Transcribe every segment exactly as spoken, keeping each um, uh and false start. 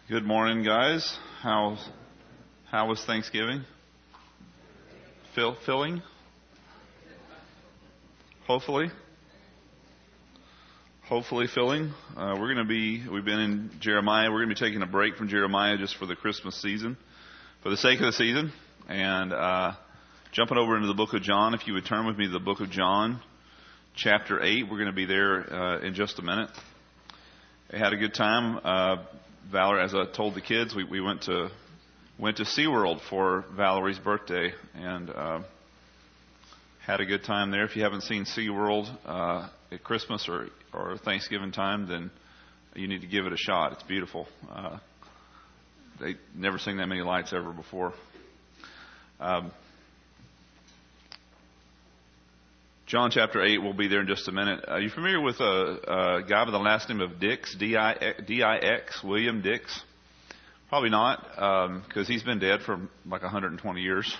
Good morning, guys. How how was Thanksgiving? Fill, filling? Hopefully. Hopefully filling. Uh, we're going to be, we've been in Jeremiah. We're going to be taking a break from Jeremiah just for the Christmas season, for the sake of the season, and uh, jumping over into the book of John. If you would turn with me to the book of John, chapter eight. We're going to be there uh, in just a minute. I had a good time. Uh, Valerie, as I told the kids, we, we went to went to SeaWorld for Valerie's birthday and uh, had a good time there. If you haven't seen SeaWorld uh, at Christmas or, or Thanksgiving time, then you need to give it a shot. It's beautiful. Uh, they never seen that many lights ever before. Um, John chapter eight, we'll be there in just a minute. Are you familiar with a, a guy by the last name of Dix, D I X, William Dix? Probably not, because um, he's been dead for like one hundred twenty years.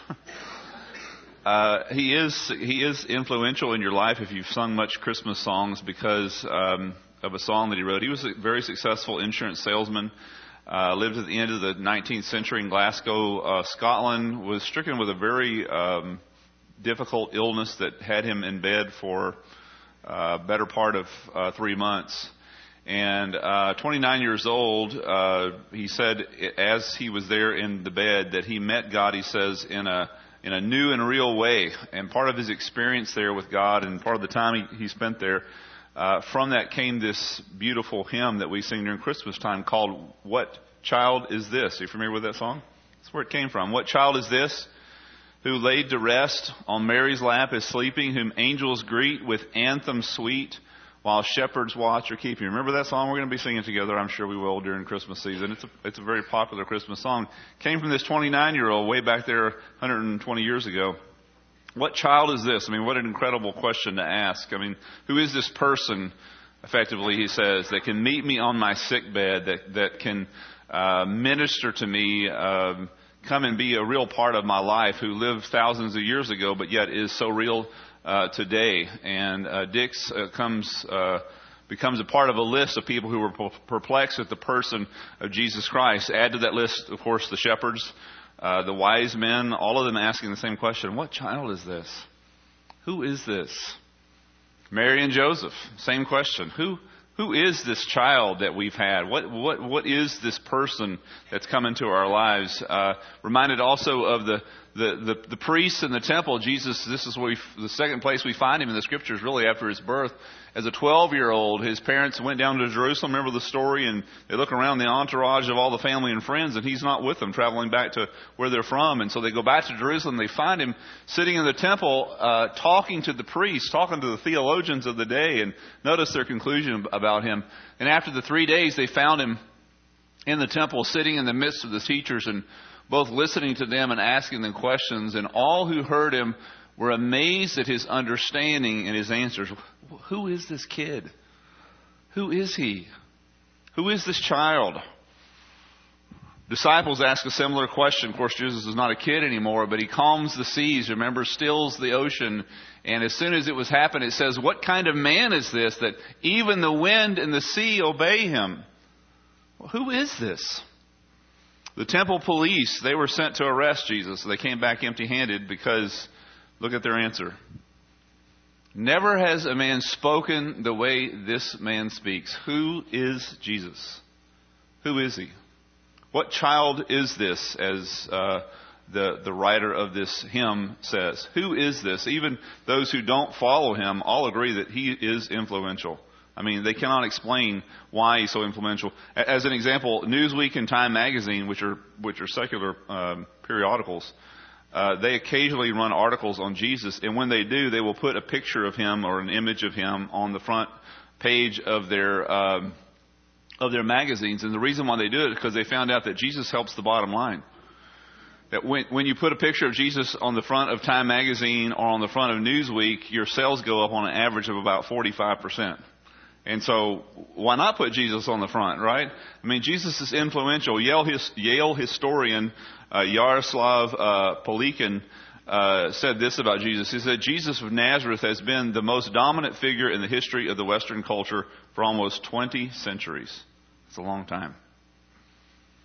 uh, he is he is influential in your life if you've sung much Christmas songs because um, of a song that he wrote. He was a very successful insurance salesman. Uh, lived at the end of the nineteenth century in Glasgow, uh, Scotland. Was stricken with a very um, difficult illness that had him in bed for a uh, better part of uh, three months. And uh, twenty-nine years old, uh, he said as he was there in the bed that he met God, he says, in a in a new and real way. And part of his experience there with God and part of the time he, he spent there, uh, from that came this beautiful hymn that we sing during Christmas time called What Child Is This? Are you familiar with that song? That's where it came from. What child is this? Who laid to rest on Mary's lap is sleeping, whom angels greet with anthems sweet, while shepherds watch or keep you. Remember that song? We're going to be singing together. I'm sure we will during Christmas season. It's a, it's a very popular Christmas song. Came from this twenty-nine-year-old way back there one hundred twenty years ago. What child is this? I mean, what an incredible question to ask. I mean, who is this person, effectively, he says, that can meet me on my sick bed, that, that can uh, minister to me, um, come and be a real part of my life, who lived thousands of years ago, but yet is so real uh, today. And uh, Dix uh, comes, uh, becomes a part of a list of people who were perplexed at the person of Jesus Christ. Add to that list, of course, the shepherds, uh, the wise men, all of them asking the same question: what child is this? Who is this? Mary and Joseph, same question. Who Who is this child that we've had? What what what is this person that's come into our lives? Uh, reminded also of the, the, the, the priests in the temple. Jesus, this is where we, the second place we find him in the scriptures, really after his birth. As a twelve-year-old, his parents went down to Jerusalem. Remember the story? And they look around the entourage of all the family and friends, and he's not with them, traveling back to where they're from. And so they go back to Jerusalem. They find him sitting in the temple, uh, talking to the priests, talking to the theologians of the day. And notice their conclusion about him. And after the three days, they found him in the temple, sitting in the midst of the teachers and both listening to them and asking them questions. And all who heard him were amazed at his understanding and his answers. Who is this kid? Who is he? Who is this child? Disciples ask a similar question. Of course, Jesus is not a kid anymore, but he calms the seas, remember, stills the ocean. And as soon as it was happened, it says, what kind of man is this that even the wind and the sea obey him? Well, who is this? The temple police, they were sent to arrest Jesus. So they came back empty-handed because, look at their answer. Never has a man spoken the way this man speaks. Who is Jesus? Who is he? What child is this, as uh, the, the writer of this hymn says? Who is this? Even those who don't follow him all agree that he is influential. I mean, they cannot explain why he's so influential. As an example, Newsweek and Time Magazine, which are which are secular um, periodicals, uh, they occasionally run articles on Jesus, and when they do, they will put a picture of him or an image of him on the front page of their um, of their magazines. And the reason why they do it is because they found out that Jesus helps the bottom line. That when when you put a picture of Jesus on the front of Time Magazine or on the front of Newsweek, your sales go up on an average of about forty-five percent. And so, why not put Jesus on the front, right? I mean, Jesus is influential. Yale, his, Yale historian uh, Yaroslav uh, Polikin uh, said this about Jesus. He said, Jesus of Nazareth has been the most dominant figure in the history of the Western culture for almost twenty centuries. It's a long time.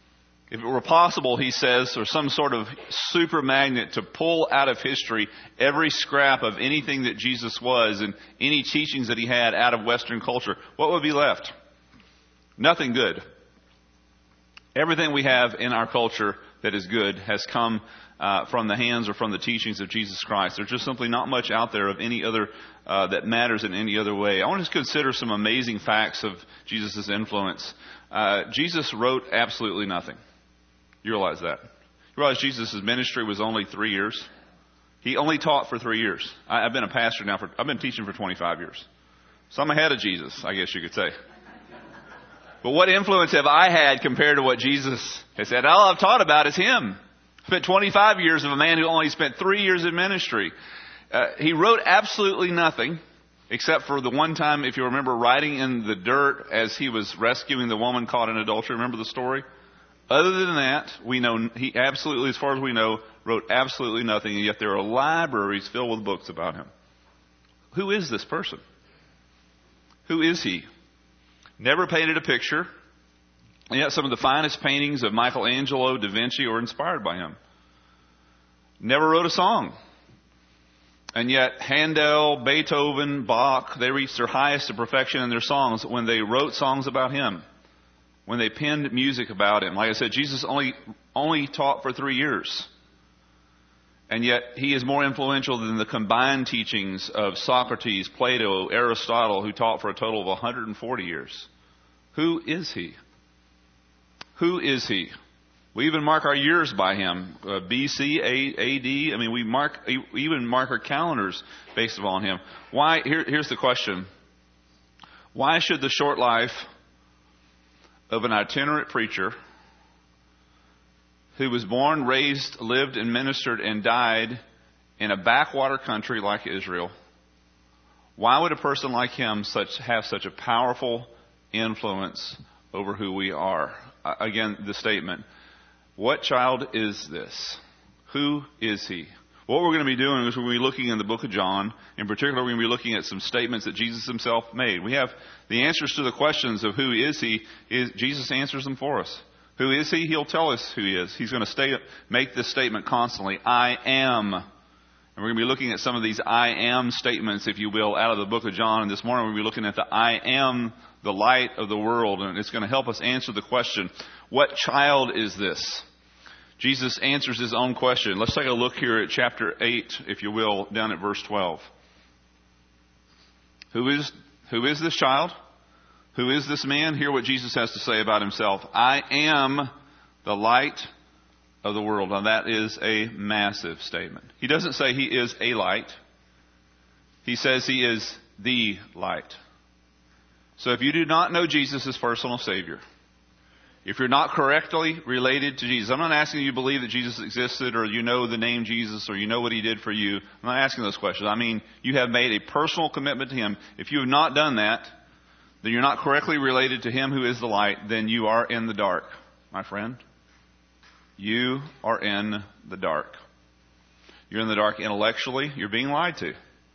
If it were possible, he says, or some sort of super magnet to pull out of history every scrap of anything that Jesus was and any teachings that he had out of Western culture, what would be left? Nothing good. Everything we have in our culture that is good has come uh, from the hands or from the teachings of Jesus Christ. There's just simply not much out there of any other uh, that matters in any other way. I want to consider some amazing facts of Jesus' influence. Uh, Jesus wrote absolutely nothing. You realize that? You realize Jesus' ministry was only three years? He only taught for three years. I, I've been a pastor now for, I've been teaching for twenty-five years. So I'm ahead of Jesus, I guess you could say. But what influence have I had compared to what Jesus has said? All I've taught about is Him. Spent twenty-five years of a man who only spent three years in ministry. Uh, he wrote absolutely nothing, except for the one time, if you remember, writing in the dirt as he was rescuing the woman caught in adultery. Remember the story? Other than that, we know he absolutely, as far as we know, wrote absolutely nothing, and yet there are libraries filled with books about him. Who is this person? Who is he? Never painted a picture, and yet some of the finest paintings of Michelangelo, Da Vinci were inspired by him. Never wrote a song. And yet Handel, Beethoven, Bach, they reached their highest of perfection in their songs when they wrote songs about him. When they penned music about him. Like I said, Jesus only only taught for three years. And yet he is more influential than the combined teachings of Socrates, Plato, Aristotle, who taught for a total of one hundred forty years. Who is he? Who is he? We even mark our years by him. Uh, B C, A D. I mean, we mark we even mark our calendars based upon him. Why? Here, here's the question. Why should the short life of an itinerant preacher who was born, raised, lived, and ministered and died in a backwater country like Israel, why would a person like him such have such a powerful influence over who we are? Uh, again, the statement, what child is this? Who is he? What we're going to be doing is we're going to be looking in the book of John. In particular, we're going to be looking at some statements that Jesus himself made. We have the answers to the questions of who is he. Is Jesus answers them for us. Who is he? He'll tell us who he is. He's going to stay, make this statement constantly. I am. And we're going to be looking at some of these I am statements, if you will, out of the book of John. And this morning we're going to be looking at the I am the light of the world. And it's going to help us answer the question, what child is this? Jesus answers his own question. Let's take a look here at chapter eight, if you will, down at verse twelve. Who is, who is this child? Who is this man? Hear what Jesus has to say about himself. I am the light of the world. Now that is a massive statement. He doesn't say he is a light. He says he is the light. So if you do not know Jesus as personal Savior, if you're not correctly related to Jesus, I'm not asking you to believe that Jesus existed or you know the name Jesus or you know what he did for you. I'm not asking those questions. I mean, you have made a personal commitment to him. If you have not done that, then you're not correctly related to him who is the light, then you are in the dark, my friend. You are in the dark. You're in the dark intellectually. You're being lied to.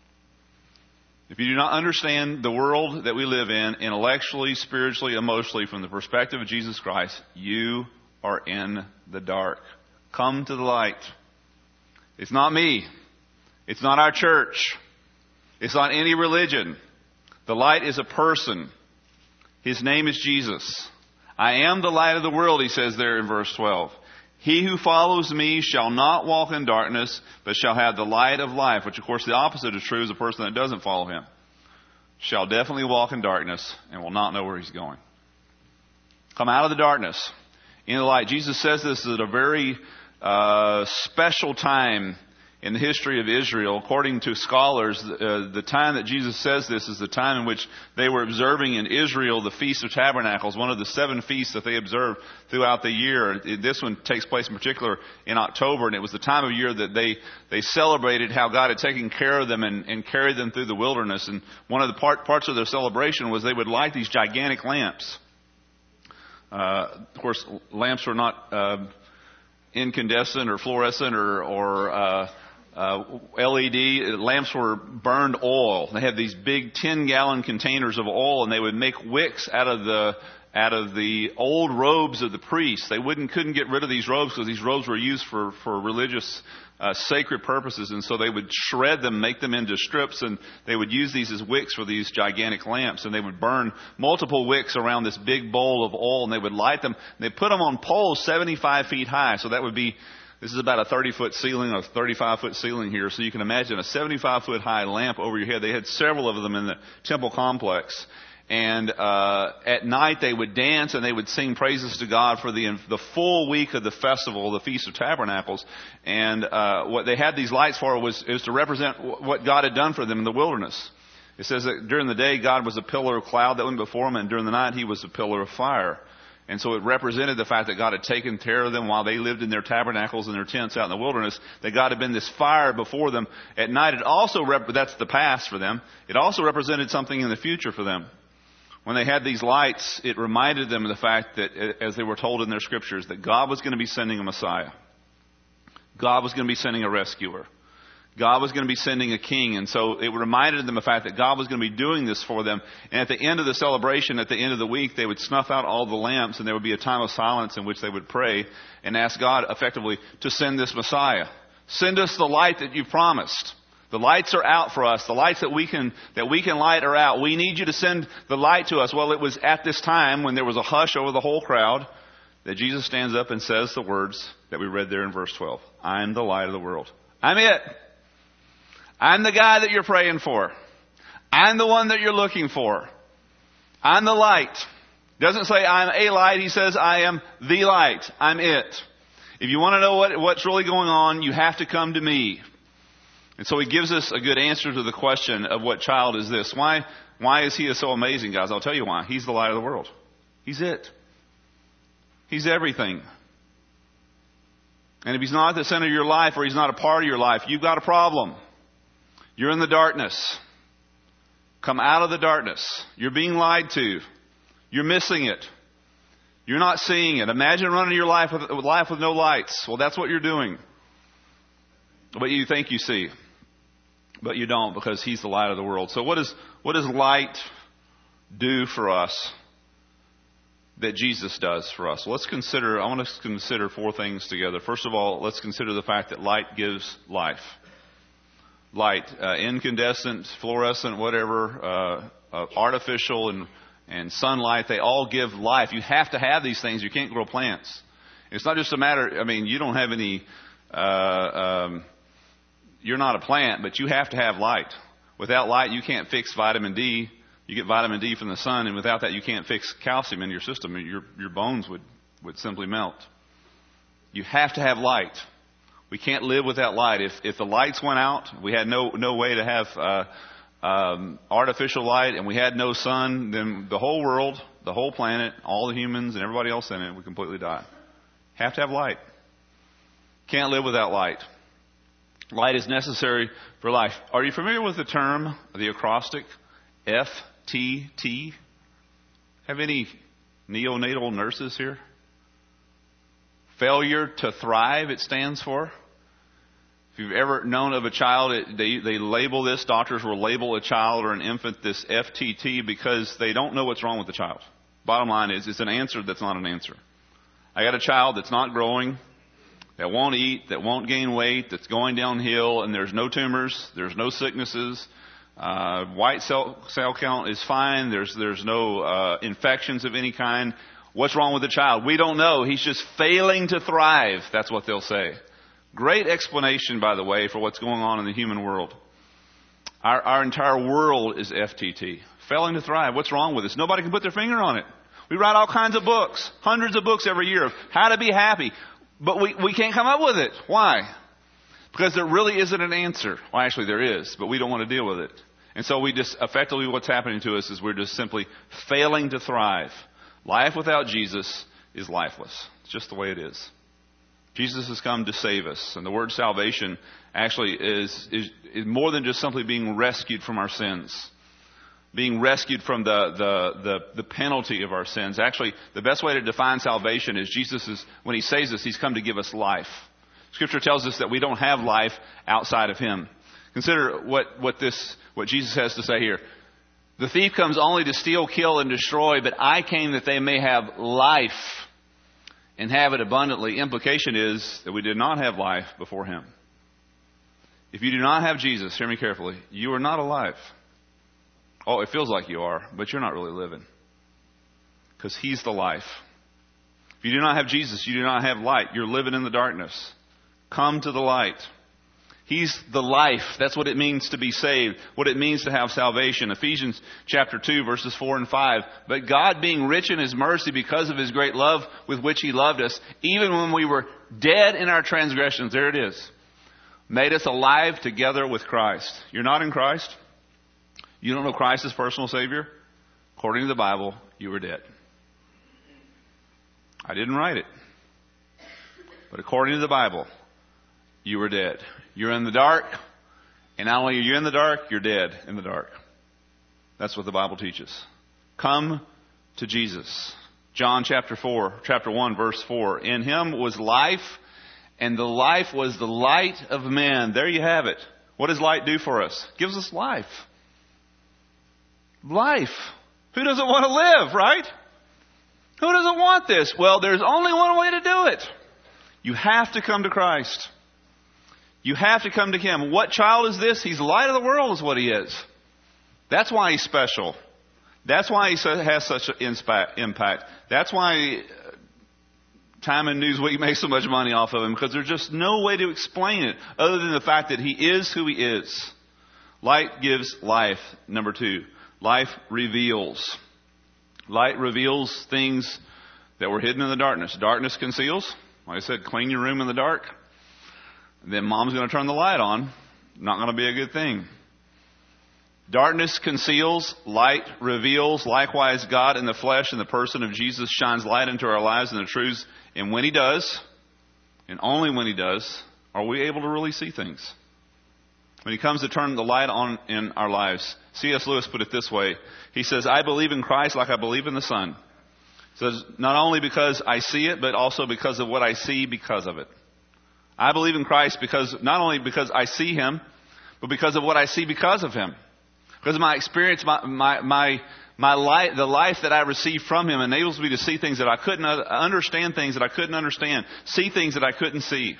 If you do not understand the world that we live in, intellectually, spiritually, emotionally, from the perspective of Jesus Christ, you are in the dark. Come to the light. It's not me. It's not our church. It's not any religion. The light is a person. His name is Jesus. I am the light of the world, he says there in verse twelve. He who follows me shall not walk in darkness, but shall have the light of life. Which, of course, the opposite is true is a person that doesn't follow him. Shall definitely walk in darkness and will not know where he's going. Come out of the darkness in the light. Jesus says this at a very uh, special time in the history of Israel. According to scholars, uh, the time that Jesus says this is the time in which they were observing in Israel the Feast of Tabernacles, one of the seven feasts that they observe throughout the year. This one takes place in particular in October, and it was the time of year that they, they celebrated how God had taken care of them and, and carried them through the wilderness. And one of the part, parts of their celebration was they would light these gigantic lamps. Uh, of course, lamps were not uh, incandescent or fluorescent or, or uh, Uh, L E D lamps were burned oil. They had these big ten gallon containers of oil, and they would make wicks out of the out of the old robes of the priests. They wouldn't couldn't get rid of these robes because these robes were used for, for religious uh, sacred purposes. And so they would shred them, make them into strips, and they would use these as wicks for these gigantic lamps. And they would burn multiple wicks around this big bowl of oil, and they would light them. They put them on poles seventy-five feet high. So that would be, this is about a thirty-foot ceiling, a thirty-five foot ceiling here. So you can imagine a seventy-five foot high lamp over your head. They had several of them in the temple complex. And uh at night they would dance and they would sing praises to God for the the full week of the festival, the Feast of Tabernacles. And uh what they had these lights for was is to represent what God had done for them in the wilderness. It says that during the day God was a pillar of cloud that went before them, and during the night He was a pillar of fire. And so it represented the fact that God had taken care of them while they lived in their tabernacles and their tents out in the wilderness, that God had been this fire before them. At night it also, rep- that's the past for them, it also represented something in the future for them. When they had these lights, it reminded them of the fact that, as they were told in their scriptures, that God was going to be sending a Messiah. God was going to be sending a rescuer. God was going to be sending a king. And so it reminded them of the fact that God was going to be doing this for them. And at the end of the celebration, at the end of the week, they would snuff out all the lamps, and there would be a time of silence in which they would pray and ask God effectively to send this Messiah. Send us the light that you promised. The lights are out for us. The lights that we can that we can light are out. We need you to send the light to us. Well, it was at this time when there was a hush over the whole crowd that Jesus stands up and says the words that we read there in verse twelve. I'm the light of the world. I'm it. I'm the guy that you're praying for. I'm the one that you're looking for. I'm the light. Doesn't say I'm a light. He says I am the light. I'm it. If you want to know what, what's really going on, you have to come to me. And so he gives us a good answer to the question of what child is this? Why, why is he so amazing, guys? I'll tell you why. He's the light of the world. He's it. He's everything. And if he's not at the center of your life, or he's not a part of your life, you've got a problem. You're in the darkness. Come out of the darkness. You're being lied to. You're missing it. You're not seeing it. Imagine running your life with, with life with no lights. Well, that's what you're doing. But you think you see. But you don't, because he's the light of the world. So what, is, what does light do for us that Jesus does for us? Well, let's consider, I want to consider four things together. First of all, let's consider the fact that light gives life. Light, uh, incandescent, fluorescent, whatever, uh, uh, artificial and, and sunlight, they all give life. You have to have these things. You can't grow plants. It's not just a matter, I mean, you don't have any, uh, um, you're not a plant, but you have to have light. Without light, you can't fix vitamin D. You get vitamin D from the sun, and without that, you can't fix calcium in your system. Your, your bones would, would simply melt. You have to have light. We can't live without light. If, if the lights went out, we had no, no way to have uh, um, artificial light, and we had no sun, then the whole world, the whole planet, all the humans and everybody else in it would completely die. Have to have light. Can't live without light. Light is necessary for life. Are you familiar with the term, the acrostic, F T T? Have any neonatal nurses here? Failure to thrive, it stands for. If you've ever known of a child, it, they, they label this, doctors will label a child or an infant this F T T because they don't know what's wrong with the child. Bottom line is, it's an answer that's not an answer. I got a child that's not growing, that won't eat, that won't gain weight, that's going downhill, and there's no tumors, there's no sicknesses. Uh, white cell, cell count is fine. There's, there's no uh, infections of any kind. What's wrong with the child? We don't know. He's just failing to thrive. That's what they'll say. Great explanation, by the way, for what's going on in the human world. Our, our entire world is F T T. Failing to thrive. What's wrong with us? Nobody can put their finger on it. We write all kinds of books, hundreds of books every year of how to be happy. But we, we can't come up with it. Why? Because there really isn't an answer. Well, actually there is, but we don't want to deal with it. And so we just, effectively what's happening to us is we're just simply failing to thrive. Life without Jesus is lifeless. It's just the way it is. Jesus has come to save us. And the word salvation actually is, is, is more than just simply being rescued from our sins. Being rescued from the, the, the, the penalty of our sins. Actually, the best way to define salvation is Jesus is, when he saves us, he's come to give us life. Scripture tells us that we don't have life outside of him. Consider what, what this, what Jesus has to say here. The thief comes only to steal, kill, and destroy, but I came that they may have life and have it abundantly. Implication is that we did not have life before him. If you do not have Jesus, hear me carefully, you are not alive. Oh, it feels like you are, but you're not really living. Because he's the life. If you do not have Jesus, you do not have light. You're living in the darkness. Come to the light. He's the life. That's what it means to be saved. What it means to have salvation. Ephesians chapter two, verses four and five. But God, being rich in his mercy because of his great love with which he loved us, even when we were dead in our transgressions, there it is, made us alive together with Christ. You're not in Christ? You don't know Christ as personal Savior? According to the Bible, you were dead. I didn't write it. But according to the Bible, you were dead. You're in the dark, and not only are you in the dark, you're dead in the dark. That's what the Bible teaches. Come to Jesus. John chapter four, chapter one, verse four. In him was life, and the life was the light of men. There you have it. What does light do for us? It gives us life. Life. Who doesn't want to live, right? Who doesn't want this? Well, there's only one way to do it. You have to come to Christ. You have to come to him. What child is this? He's the light of the world is what he is. That's why he's special. That's why he has such an impact. That's why Time and Newsweek makes so much money off of him, because there's just no way to explain it other than the fact that he is who he is. Light gives life. Number two, life reveals. Light reveals things that were hidden in the darkness. Darkness conceals. Like I said, clean your room in the dark. Then mom's going to turn the light on. Not going to be a good thing. Darkness conceals, light reveals. Likewise, God in the flesh in the person of Jesus shines light into our lives and the truths. And when he does, and only when he does, are we able to really see things. When he comes to turn the light on in our lives. C S Lewis put it this way. He says, I believe in Christ like I believe in the sun. He says, not only because I see it, but also because of what I see because of it. I believe in Christ because not only because I see him, but because of what I see because of him. Because of my experience, my my my, my life, the life that I receive from him enables me to see things that I couldn't understand, things that I couldn't understand, see things that I couldn't see.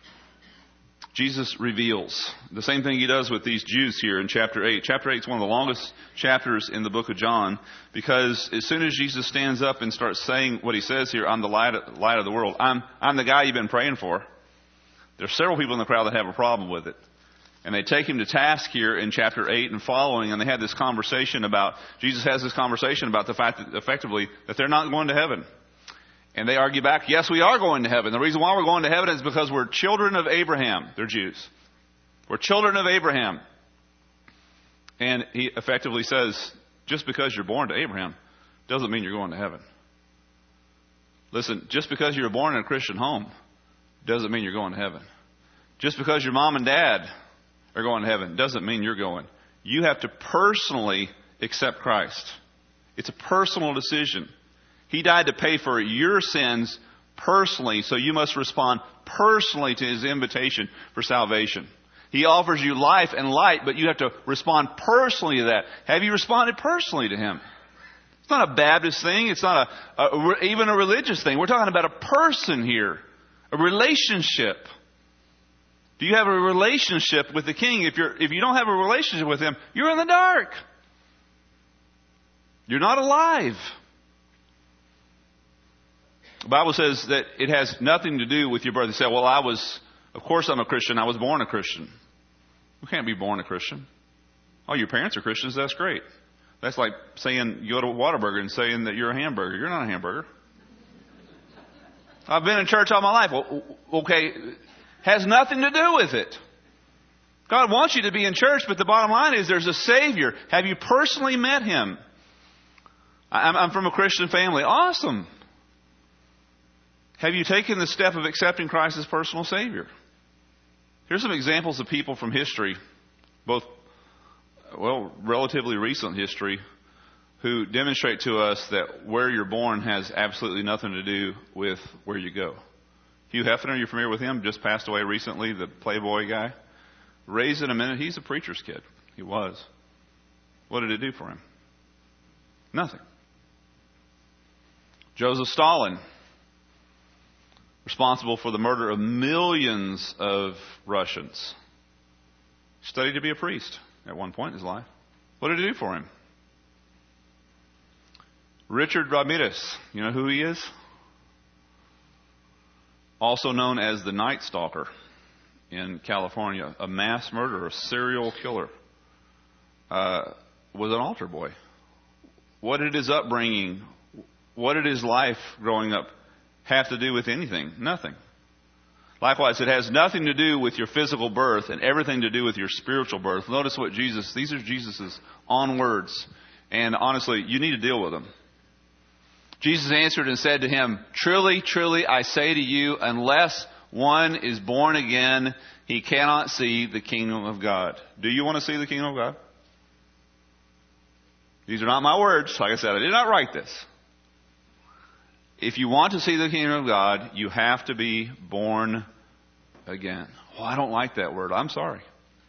Jesus reveals. The same thing he does with these Jews here in chapter eight. Chapter eight is one of the longest chapters in the book of John, because as soon as Jesus stands up and starts saying what he says here, I'm the light of, light of the world. I'm I'm the guy you've been praying for. There's several people in the crowd that have a problem with it. And they take him to task here in chapter eight and following, and they have this conversation about, Jesus has this conversation about the fact that effectively that they're not going to heaven. And they argue back, yes, we are going to heaven. The reason why we're going to heaven is because we're children of Abraham. They're Jews. We're children of Abraham. And he effectively says, just because you're born to Abraham doesn't mean you're going to heaven. Listen, just because you're born in a Christian home doesn't mean you're going to heaven. Just because your mom and dad are going to heaven doesn't mean you're going. You have to personally accept Christ. It's a personal decision. He died to pay for your sins personally, so you must respond personally to his invitation for salvation. He offers you life and light, but you have to respond personally to that. Have you responded personally to him? It's not a Baptist thing. It's not a, a even a religious thing. We're talking about a person here, a relationship. Do you have a relationship with the King? If you're if you don't have a relationship with him, you're in the dark. You're not alive. The Bible says that it has nothing to do with your birth. You say, well, I was, of course I'm a Christian. I was born a Christian. You can't be born a Christian. Oh, your parents are Christians. That's great. That's like saying you go to Whataburger and saying that you're a hamburger. You're not a hamburger. I've been in church all my life. Well, okay, has nothing to do with it. God wants you to be in church, but the bottom line is there's a Savior. Have you personally met him? I'm, I'm from a Christian family. Awesome. Have you taken the step of accepting Christ as personal Savior? Here's some examples of people from history, both, well, relatively recent history, who demonstrate to us that where you're born has absolutely nothing to do with where you go. Hugh Hefner, you're familiar with him, just passed away recently, the Playboy guy. Raised in a minute, he's a preacher's kid. He was. What did it do for him? Nothing. Joseph Stalin, responsible for the murder of millions of Russians, studied to be a priest at one point in his life. What did it do for him? Richard Ramirez, you know who he is? Also known as the Night Stalker in California, a mass murderer, a serial killer, uh, was an altar boy. What did his upbringing, what did his life growing up have to do with anything? Nothing. Likewise, it has nothing to do with your physical birth and everything to do with your spiritual birth. Notice what Jesus, these are Jesus' own words. And honestly, you need to deal with them. Jesus answered and said to him, "Truly, truly, I say to you, unless one is born again, he cannot see the kingdom of God." Do you want to see the kingdom of God? These are not my words. Like I said, I did not write this. If you want to see the kingdom of God, you have to be born again. Well, I don't like that word. I'm sorry.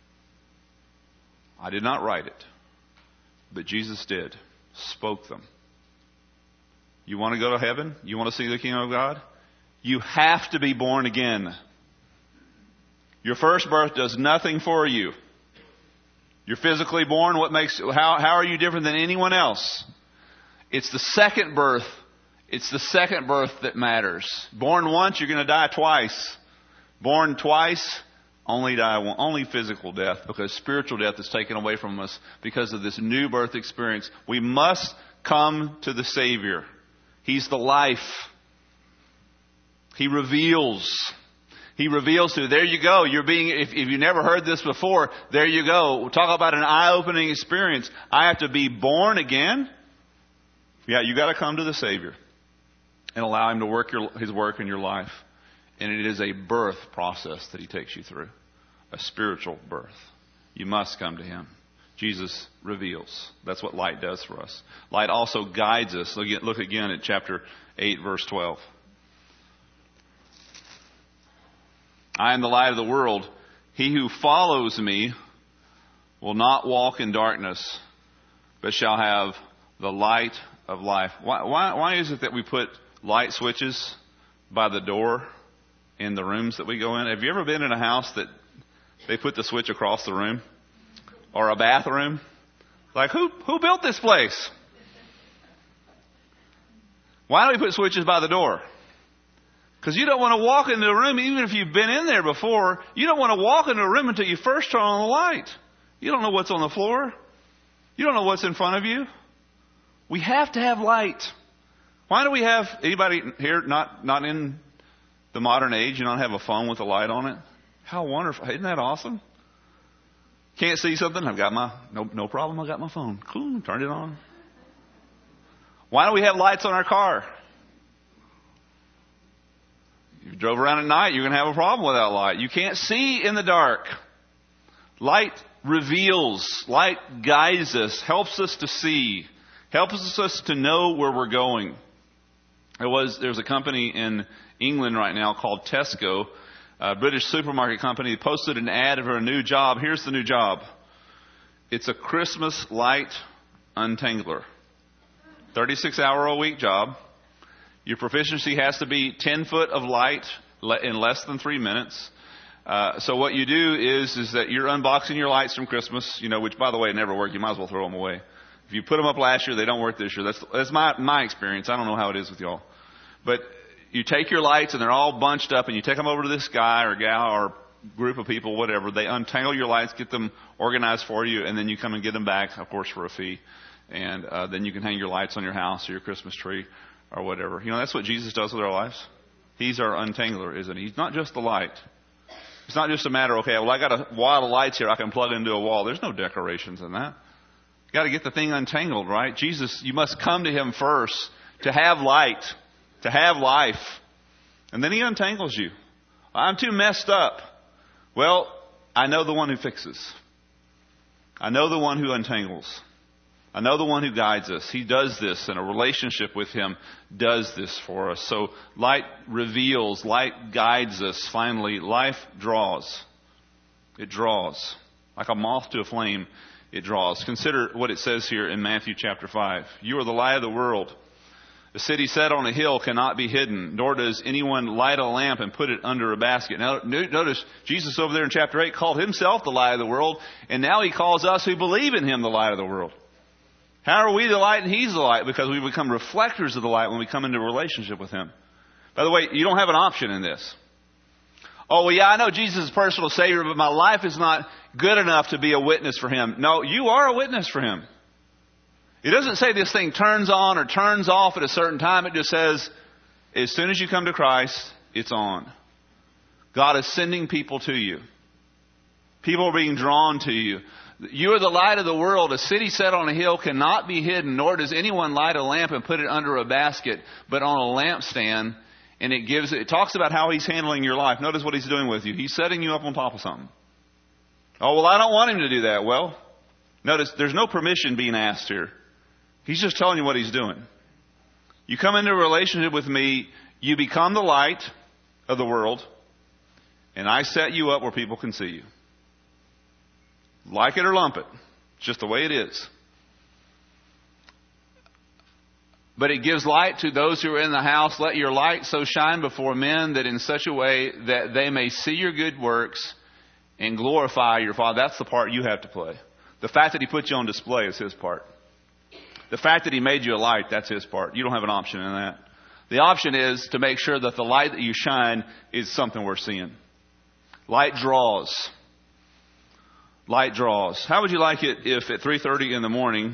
I did not write it. But Jesus did. Spoke them. You want to go to heaven? You want to see the kingdom of God? You have to be born again. Your first birth does nothing for you. You're physically born. What makes, how, how are you different than anyone else? It's the second birth. It's the second birth that matters. Born once, you're going to die twice. Born twice, only die one, only physical death, because spiritual death is taken away from us because of this new birth experience. We must come to the Savior. He's the life. He reveals. He reveals to you. There you go. You're being, if, if you never heard this before, there you go. We'll talk about an eye-opening experience. I have to be born again. Yeah, you got to come to the Savior and allow Him to work your, His work in your life. And it is a birth process that He takes you through. A spiritual birth. You must come to Him. Jesus reveals. That's what light does for us. Light also guides us. Look, look again at chapter eight, verse twelve. I am the light of the world. He who follows me will not walk in darkness, but shall have the light of life. Why, why, why is it that we put light switches by the door in the rooms that we go in? Have you ever been in a house that they put the switch across the room? Or a bathroom? Like, who who built this place? Why don't we put switches by the door? Because you don't want to walk into a room, even if you've been in there before, you don't want to walk into a room until you first turn on the light. You don't know what's on the floor. You don't know what's in front of you. We have to have light. Why do we have, anybody here not, not in the modern age, you don't have a phone with a light on it? How wonderful. Isn't that awesome? Can't see something? I've got my, no, no problem, I've got my phone. Cool, turned it on. Why don't we have lights on our car? If you drove around at night, you're going to have a problem with that light. You can't see in the dark. Light reveals, light guides us, helps us to see, helps us to know where we're going. There was, there's a company in England right now called Tesco, a British supermarket company, posted an ad for a new job. Here's the new job. It's a Christmas light untangler. thirty-six hour a week job. Your proficiency has to be ten foot of light in less than three minutes. Uh, so what you do is, is that you're unboxing your lights from Christmas, you know, which by the way never work. You might as well throw them away. If you put them up last year, they don't work this year. That's, that's my, my experience. I don't know how it is with y'all. But you take your lights and they're all bunched up and you take them over to this guy or gal or group of people, whatever. They untangle your lights, get them organized for you, and then you come and get them back, of course, for a fee. And uh, then you can hang your lights on your house or your Christmas tree or whatever. You know, that's what Jesus does with our lives. He's our untangler, isn't he? He's not just the light. It's not just a matter, okay, well, I got a wall of lights here I can plug into a wall. There's no decorations in that. You got to get the thing untangled, right? Jesus, you must come to Him first to have light, to have life. And then He untangles you. I'm too messed up. Well, I know the one who fixes. I know the one who untangles. I know the one who guides us. He does this, and a relationship with Him does this for us. So light reveals, light guides us. Finally, life draws. It draws. Like a moth to a flame, it draws. Consider what it says here in Matthew chapter five. You are the light of the world. A city set on a hill cannot be hidden, nor does anyone light a lamp and put it under a basket. Now, notice Jesus over there in chapter eight called himself the light of the world, and now he calls us who believe in him the light of the world. How are we the light and he's the light? Because we become reflectors of the light when we come into a relationship with him. By the way, you don't have an option in this. Oh, well, yeah, I know Jesus is personal Savior, but my life is not good enough to be a witness for him. No, you are a witness for him. It doesn't say this thing turns on or turns off at a certain time. It just says, as soon as you come to Christ, it's on. God is sending people to you. People are being drawn to you. You are the light of the world. A city set on a hill cannot be hidden, nor does anyone light a lamp and put it under a basket, but on a lampstand. And it gives, it talks about how he's handling your life. Notice what he's doing with you. He's setting you up on top of something. Oh, well, I don't want him to do that. Well, notice there's no permission being asked here. He's just telling you what he's doing. You come into a relationship with me, you become the light of the world, and I set you up where people can see you. Like it or lump it. It's just the way it is. But it gives light to those who are in the house. Let your light so shine before men that in such a way that they may see your good works and glorify your Father. That's the part you have to play. The fact that he put you on display is his part. The fact that he made you a light, that's his part. You don't have an option in that. The option is to make sure that the light that you shine is something worth seeing. Light draws. Light draws. How would you like it if at three thirty in the morning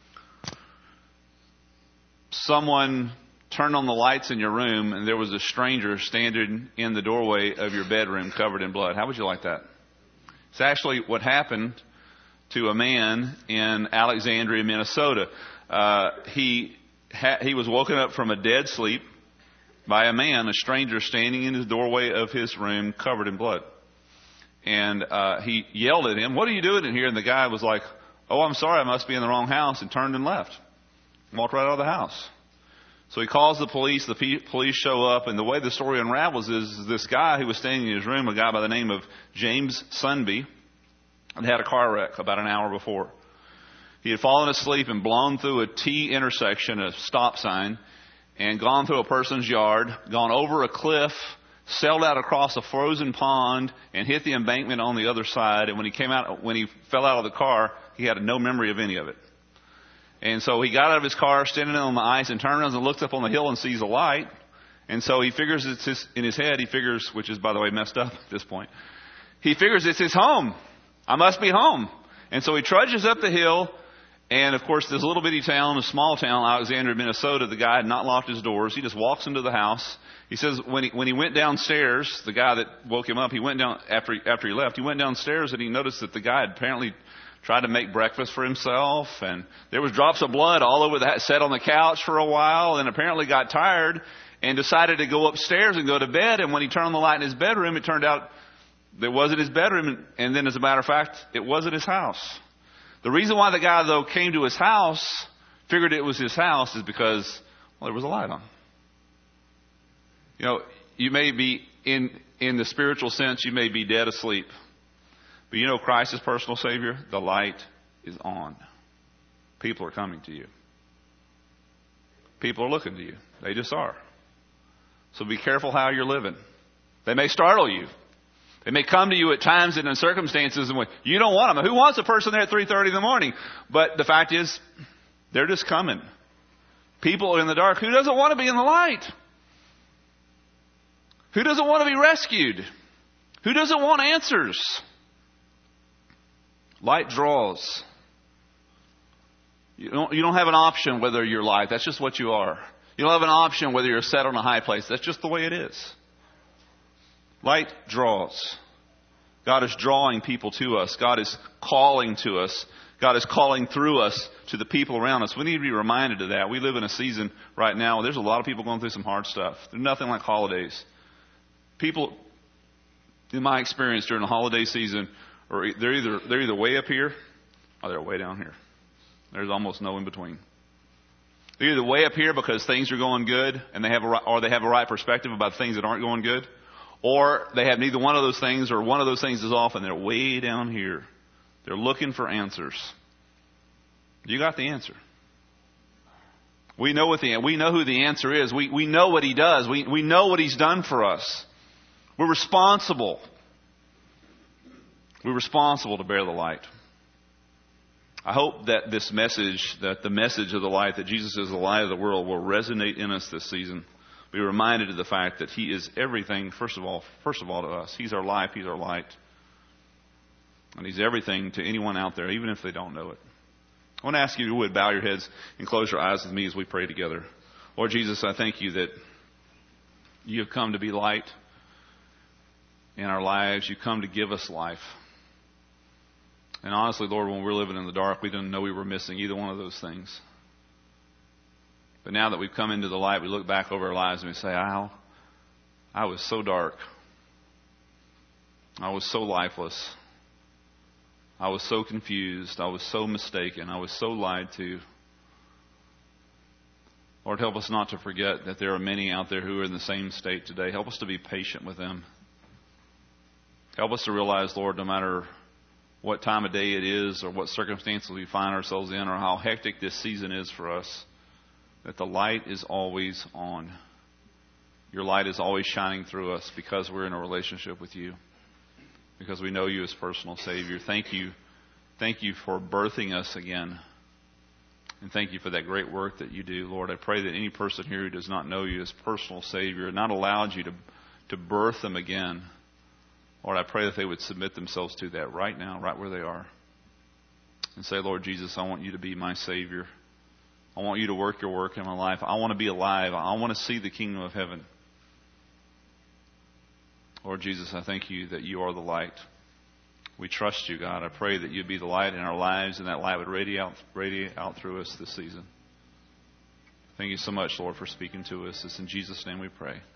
someone turned on the lights in your room and there was a stranger standing in the doorway of your bedroom covered in blood? How would you like that? It's actually what happened to a man in Alexandria, Minnesota. Uh, he ha- he was woken up from a dead sleep by a man, a stranger, standing in his doorway of his room covered in blood. And uh, he yelled at him, "What are you doing in here?" And the guy was like, "Oh, I'm sorry, I must be in the wrong house," and turned and left. Walked right out of the house. So he calls the police. The p- police show up, and the way the story unravels is this guy who was standing in his room, a guy by the name of James Sunby, had had a car wreck about an hour before. He had fallen asleep and blown through a T intersection, a stop sign, and gone through a person's yard, gone over a cliff, sailed out across a frozen pond, and hit the embankment on the other side. And when he came out, when he fell out of the car, he had no memory of any of it. And so he got out of his car, standing on the ice, and turned around and looks up on the hill and sees a light. And so he figures it's his, in his head, he figures, which is, by the way, messed up at this point, he figures it's his home. I must be home. And so he trudges up the hill. And, of course, this little bitty town, a small town, Alexandria, Minnesota, the guy had not locked his doors. He just walks into the house. He says when he when he went downstairs, the guy that woke him up, he went down after he, after he left. He went downstairs and he noticed that the guy had apparently tried to make breakfast for himself. And there was drops of blood all over the sat on the couch for a while, and apparently got tired and decided to go upstairs and go to bed. And when he turned on the light in his bedroom, it turned out that it wasn't his bedroom. And then, as a matter of fact, it wasn't his house. The reason why the guy, though, came to his house, figured it was his house, is because, well, there was a light on. You know, you may be, in in the spiritual sense, you may be dead asleep. But you know Christ is personal Savior? The light is on. People are coming to you. People are looking to you. They just are. So be careful how you're living. They may startle you. They may come to you at times and in circumstances in which you don't want them. Who wants a person there at three thirty in the morning? But the fact is, they're just coming. People are in the dark. Who doesn't want to be in the light? Who doesn't want to be rescued? Who doesn't want answers? Light draws. You don't, you don't have an option whether you're light. That's just what you are. You don't have an option whether you're set on a high place. That's just the way it is. Light draws. God is drawing people to us. God is calling to us. God is calling through us to the people around us. We need to be reminded of that. We live in a season right now where there's a lot of people going through some hard stuff. There's nothing like holidays. People, in my experience during the holiday season, or they're either they're either way up here or they're way down here. There's almost no in between. They're either way up here because things are going good, and they have a right, or they have a right perspective about things that aren't going good, or they have neither one of those things, or one of those things is off, and they're way down here. They're looking for answers. You got the answer. We know what the we know who the answer is. We we know what He does. We we know what He's done for us. We're responsible. We're responsible to bear the light. I hope that this message, that the message of the light, that Jesus is the light of the world, will resonate in us this season. Be reminded of the fact that He is everything. First of all, first of all to us, He's our life. He's our light, and He's everything to anyone out there, even if they don't know it. I want to ask you, if you would, bow your heads and close your eyes with me as we pray together. Lord Jesus, I thank You that You have come to be light in our lives. You come to give us life. And honestly, Lord, when we were living in the dark, we didn't know we were missing either one of those things. But now that we've come into the light, we look back over our lives and we say, "Ow, I was so dark. I was so lifeless. I was so confused. I was so mistaken. I was so lied to." Lord, help us not to forget that there are many out there who are in the same state today. Help us to be patient with them. Help us to realize, Lord, no matter what time of day it is or what circumstances we find ourselves in or how hectic this season is for us, that the light is always on. Your light is always shining through us because we're in a relationship with You, because we know You as personal Savior. Thank You. Thank You for birthing us again. And thank You for that great work that You do. Lord, I pray that any person here who does not know You as personal Savior, not allowed You to, to birth them again, Lord, I pray that they would submit themselves to that right now, right where they are. And say, "Lord Jesus, I want You to be my Savior. I want You to work Your work in my life. I want to be alive. I want to see the kingdom of heaven." Lord Jesus, I thank You that You are the light. We trust You, God. I pray that You'd be the light in our lives, and that light would radiate out, radiate out through us this season. Thank You so much, Lord, for speaking to us. It's in Jesus' name we pray.